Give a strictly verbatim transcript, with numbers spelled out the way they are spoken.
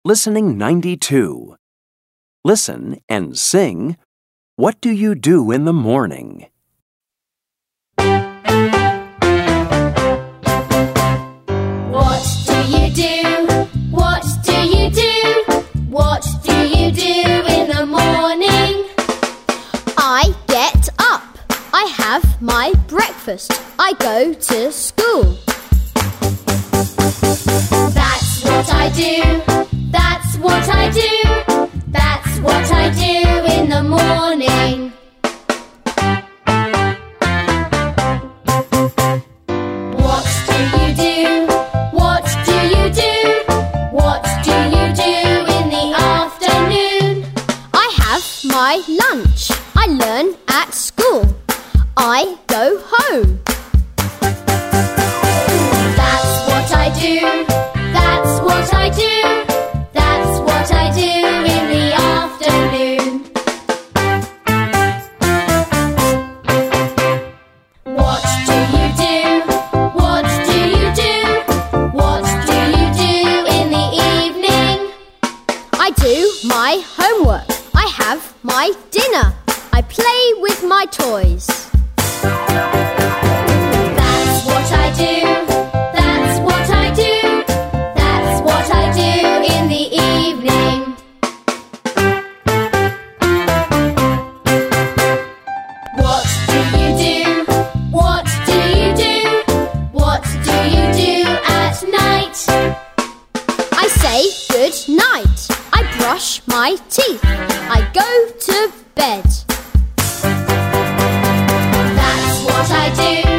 Listening ninety-two. Listen and sing, "What do you do in the morning?" What do you do? What do you do? What do you do in the morning? I get up. I have my breakfast. I go to school. That's what I do. That's what I do. That's what I do in the morning. What do you do? What do you do? What do you do in the afternoon? I have my lunch. I learn at school. I go home. That's what I do. That's what I do. That's what I do in the afternoon. What do you do? What do you do? What do you do in the evening? I do my homework. I have my dinner. I play with my toys. That's what I do. That's what I do. That's what I do in the evening. What do you do? What do you do? What do you do at night? I say good night. I brush my teeth. I go to bed. That's what I do.